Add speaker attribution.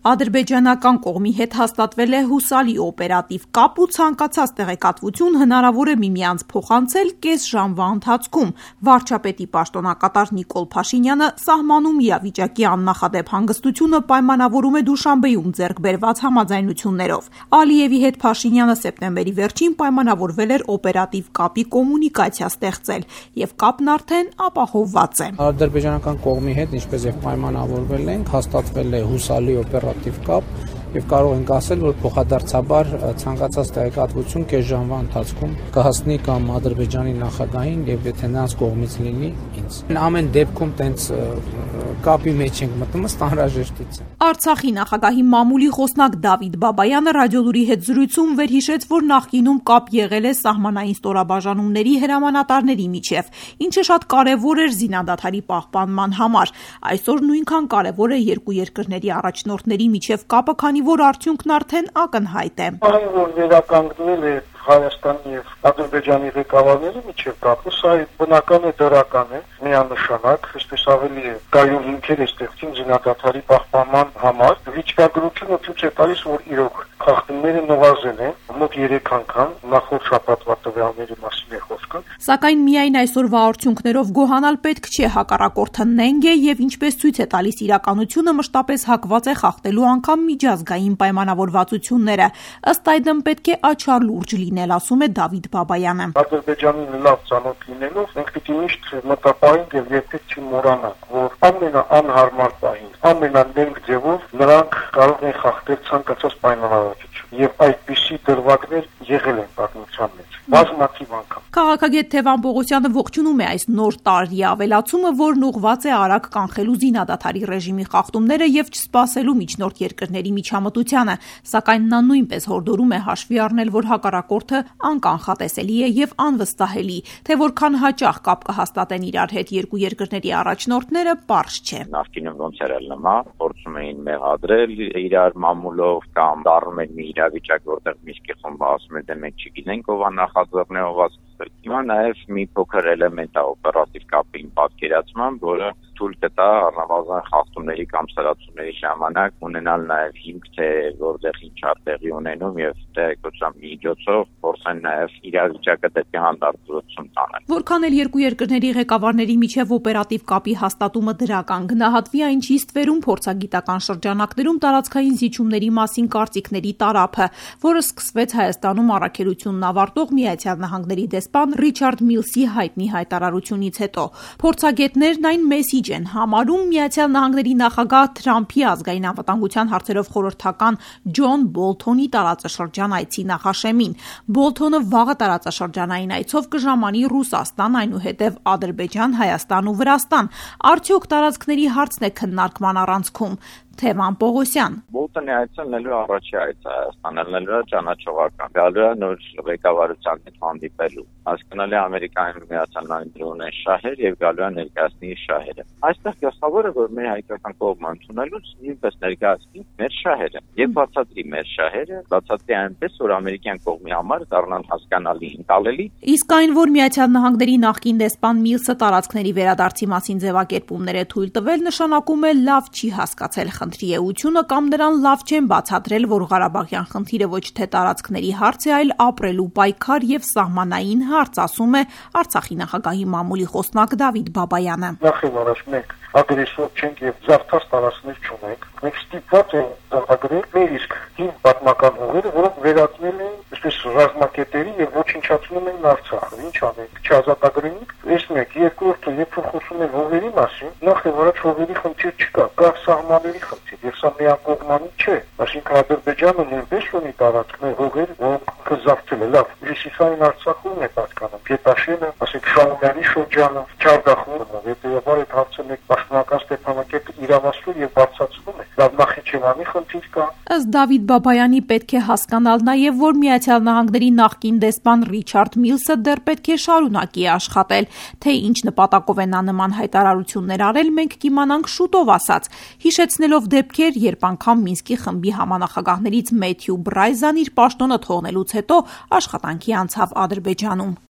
Speaker 1: Ադրբեջանական կողմի հետ հաստատվել է հուսալի օպերատիվ կապ ու ցանկացած տեղեկատվություն հնարավոր է միմյանց փոխանցել կես ժամվա ընթացքում։ Վարչապետի պաշտոնակատար Նիկոլ Փաշինյանը սահմանում իրավիճակի աննախադեպ հանգստությունը պայմանավորում է Դուշանբեում ձեռք բերված համաձայնություններով։ Ալիևի հետ Փաշինյանը սեպտեմբերի վերջին պայմանավորվել էր օպերատիվ կապի կոմունիկացիա ստեղծել, եւ կապն արդեն ապահովված է։
Speaker 2: Ադրբեջանական կողմի հետ ինչպես եւ պայմանավորվել ենք, հաստատվել է հուսալի օպերատիվ կապ եւ կարող ենք ասել, որ փոխադարձաբար ցանկացած տեղեկատվություն կես ժամվա ընթացքում կհասնի կամ Ադրբեջանի նախագահին եւ եթե նրանց կողմից լինի ինձ։ Ամեն դեպքում տենց կապի մեջ ենք մտնում, ըստ անհրաժեշտության։
Speaker 1: Արցախի նախագահի մամուլի խոսնակ Դավիթ Բաբայանը ռադիոլուրի հետ զրույցում վերհիշեց, որ նախկինում կապ եղել է սահմանային ստորաբաժանումների հրամանատարների միջև, ինչը շատ կարևոր էր զինադադարի պահպանման համար։ Այսօր նույնքան կարևոր է երկու երկրների առաջնորդների միջև կապը, քանի որ արդյունքն արդեն ակնհայտ է։
Speaker 3: Այն որ վերականգնել է Հայաստանի եւ Ադրբեջանի ղեկավարների միջև կապը, սա բնական է, դրական է, միանշանակ, այսպես ավելի կայուն հիմքեր է ստեղծին զինադադարի պահպանման համար։ Վիճակագրությունը ցույց է տալիս, որ իրոք խախտումները նվազել են մոտ 3 անգամ, նախորդ շաբաթվա տվյալների մասին է խոսքը։
Speaker 1: Սակայն միայն այսօրվա արդյունքներով գոհանալ պետք չէ, հակառակորդը նենգ է եւ ինչպես ցույց է տալիս իրականությունը, մշտապես հակված է խախտելու անգամ միջազգային պայմանավորվածությունները։ Ըստ այդմ պետք է աչառ լուրջ լինել, ասում է Դավիթ Բաբայանը։
Speaker 3: Ադրբեջանին լավ ծանոթ լինելով, մենք պիտի միշտ մտապահենք եւ երբեք չմոռանանք, որ ամենաանհարմար պահին, ամենանենգ ձևով նրանք կարող են խախտել ցանկացած պայմանավորվածություն եւ այդպիսի դրվագներ եղել են պատմության մեջ բազմաթիվ անգամ։
Speaker 1: Քաղաքագետ Թևան Պողոսյանը ողջունում է այս նոր տարի ավելացումը, որն ուղղված է արագ կանխելու զինադադարի ռեժիմի խախտումները եւ չսպասելու միջնորդ երկրների միջամտությանը, սակայն նա նույնպես հորդորում է հաշվի առնել, որ հակառակորդը անկանխատեսելի է եւ անվստահելի, թե որքան հաճախ կապ կհաստատեն իրար հետ երկու երկրների առաջնորդները, պարզ չէ։
Speaker 4: Նախկինում ոնց էր նման, փորձում էին մեղադրել իրար մամուլով կամ դառնում էր մի իրավիճակ, որտեղ Մինսկի խումբը ասում էր, դե մենք չգիտենք ով է նախաձեռնել, ով է սկսել։ Հիմա նաեւ մի փոքր էլեմենտ է օպերատիվ կապի պատկերացման, որը թույլ կտա առնվազն խախտումների կամ սրացումների ժամանակ ունենալ նաեւ հիմք, թե որտեղ ինչ է տեղի ունենում եւ տեղեկատվության միջոցով փորձեն նաեւ իրավիճակը դեպի հանդարտություն տանել։
Speaker 1: Որքան էլ երկու երկրների ղեկավարների միջև օպերատիվ կապի հաստատումը դրական գնահատվի, այն չի ստվերում փորձագիտական շրջանակներում տարածքային զիջումների մասին կարծիքների տարափը, որը սկսվեց Հայաստանում առաքելությունն ավարտող Միացյալ Նահանգների դեսպան Ռիչարդ Միլսի հայտնի հայտարարությունից հետո։ Փորձագետներն այն մեսիջ են համարում Միացյալ Նահանգների նախագահ Թրամփի ազգային անվտանգության հարցերով խորհրդական Ջոն Բոլթոնի տարածաշրջան այցի նախաշեմին։ Բոլթոնը վաղը տարածաշրջանային այցով կժամանի Ռուսաստան, այնուհետև Ադրբեջան, Հայաստան ու Վրաստան։ Արդյոք տարածքների հարցն է քննարկման առանցքում։ Թևան Պողոսյան։
Speaker 4: Բոլտոնի այցելնելու առաջի այցը Հայաստանելնելու ճանաչողական, գալու է նոր ղեկավարության հետ հանդիպելու, հասկանալի Ամերիկայի Միացյալ Նահանգների ունեն շահեր եւ գալու է ներկայացնի շահերը։ Այստեղ գլխավորը, որ մեր հայկական կողմը ընդունելուց նույնպես ներկայացնի մեր շահերը եւ բացատրի մեր շահերը, բացատրի այնպես, որ ամերիկյան կողմի համար դառնան հասկանալի, ընկալելի։
Speaker 1: Իսկ այն, որ Միացյալ Նահանգների նախկին դեսպան Միլսը տարածքների վերադարձի մասին ձևակերպումներ է թույլ տվել, նշանակում է լավ չի հասկացել խնդրի էությունը կամ նրան լավ չեն բացատրել, որ Ղարաբաղյան խնդիրը ոչ թե տարածքների հարց է, այլ ապրելու պայքար եւ սահմանային հարց, ասում է Արցախի նախագահի մամուլի խոսնակ Դավիթ Բաբայանը։
Speaker 3: Նախ եւ առաջ մենք ագրեսոր չենք եւ զարթած տարածքներ չունենք։ Մենք ստիպված ենք զարգացնել մեր իսկ հին պատմական հողերը, որոնք վերածվել են այսպես ռազմակետերի եւ ոչնչացնում են Արցախը։ Ինչ անենք, չազատագրենք։ Այս մեկ, երկրորդը, երբ խոսում են հողերի մասին, նախ եւ առաջ հողերի խնդիր չկա, կա սահմանների խնդիր, եւ սա միակողմանի չէ։ Այսինքն Ադրբեջանը նույնպես ունի տարածքներ, հողեր, որոնք կզավթել է։ Լավ, Հյուսիսային Արցախում է պատկանում, Գետաշենը, ասենք Շահումյանի շրջանը, Չարդախումը, հետեւաբար այդ հարցը մեկ պաշտոնական Ստեփանակերտը իրավասու եւ բարձրացնում է։ Լավ, Նախիջևանի խնդիր կա։
Speaker 1: Ըստ Դավիթ Բաբայանի պետք է հասկանալ նաեւ, որ Միացյալ Նահանգների նախկին դեսպան Ռիչարդ Միլսը դեռ պետք է շարունակի աշխատել, թե ինչ նպատակով է նա նման հայտարարություններ արել, մենք կիմանանք շուտով, ասաց, հիշեցնելով դեպքեր, երբ անգամ Մինսկի խմբի համանախագահներից Մեթյու Բրայզան իր պաշտոնը թողնելուց հետո աշխատանքի անցավ Ադրբեջանում։